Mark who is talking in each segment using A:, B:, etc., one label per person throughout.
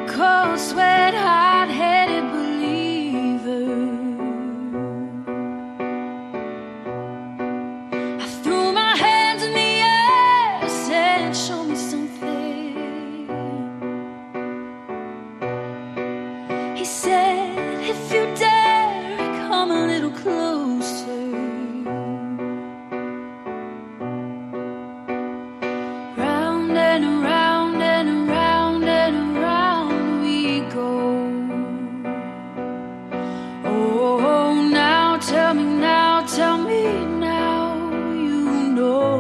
A: cold sweat, hot-headed believer. I threw my hands in the air, said, show me something. He said, if you dare, come a little closer. Round and around and around and around we go. Oh, now tell me now, tell me now, you know.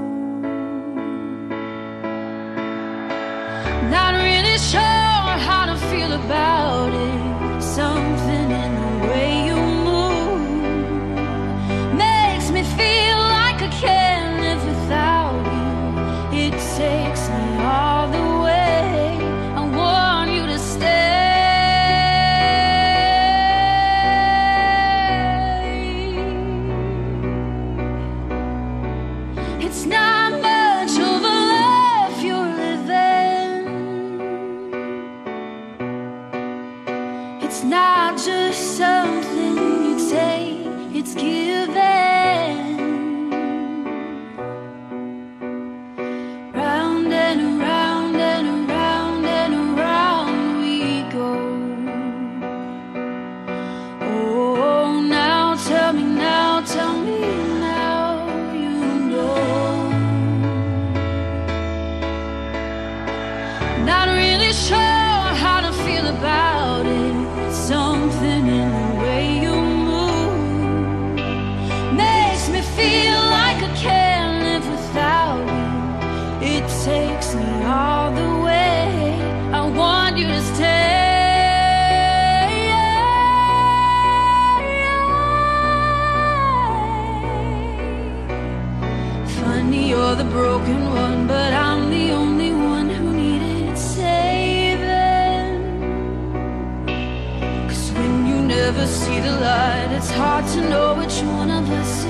A: Not really sure how to feel about it. Something in the way you move makes me feel like I can't live without you. It takes me all the way. I want you to stay. It's not much of a life you're living. It's not just something you take, it's given. Round and around and around and around we go. Oh, now tell me now, tell me now, you know. Not really sure how to feel about it. Something in the way you move makes me feel like I can't live without you. It takes me all the way. I want you to stay. Funny, you're the broken one, but I'm the only one who needed saving. 'Cause when you never see the light, it's hard to know which one of us